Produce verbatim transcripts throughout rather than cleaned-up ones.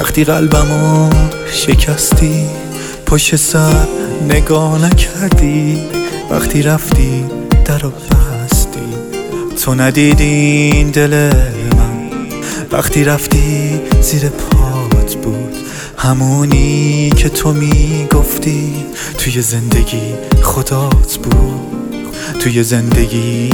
وقتی قلبمو شکستی پشت سر نگاه نکردی، وقتی رفتی درو بستی تو ندیدین دل من، وقتی رفتی زیر پات بود همونی که تو میگفتی توی زندگی خدات بود، توی زندگی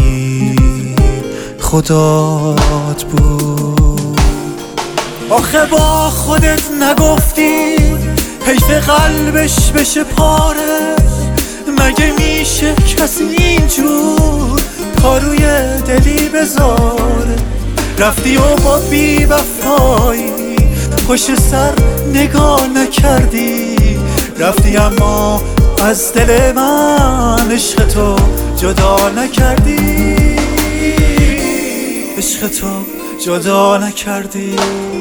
خدات بود. آخه با خودت نگفتی حیف قلبش بشه پاره، مگه میشه کسی اینجور پاروی دلی بذاره؟ رفتی و با بی وفایی پشت سر نگاه نکردی، رفتی اما از دل من عشق تو جدا نکردی، عشق تو جدا نکردی.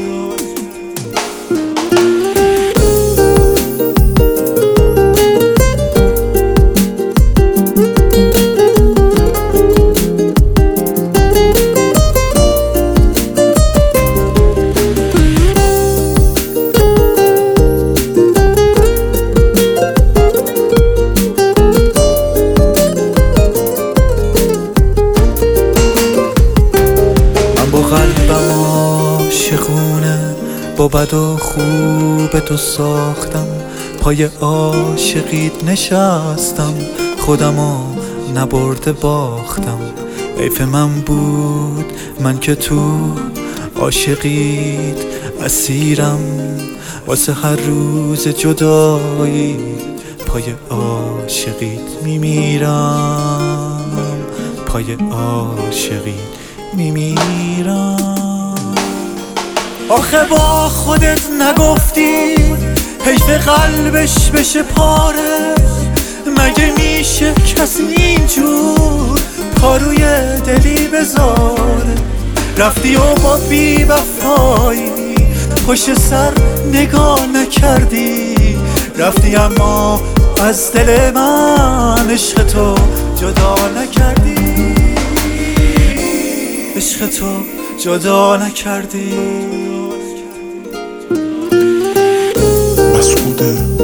با قلبم عاشقونه با بد و خوب تو ساختم، پای عاشقیت نشستم خودمو نبرده باختم. حیف من بود من که تو عاشقیت اسیرم، واسه هر روز جدایی پای عاشقیت میمیرم، پای عاشقیت میمیرم. آخه با خودت نگفتی حیف قلبش بشه پاره، مگه میشه کسی اینجور پاروی دلی بذاره؟ رفتی و با بی وفایی پشت سر نگاه نکردی، رفتی اما از دل من عشق تو جدا نکردی، عشق تو جدا نکردی. مسعود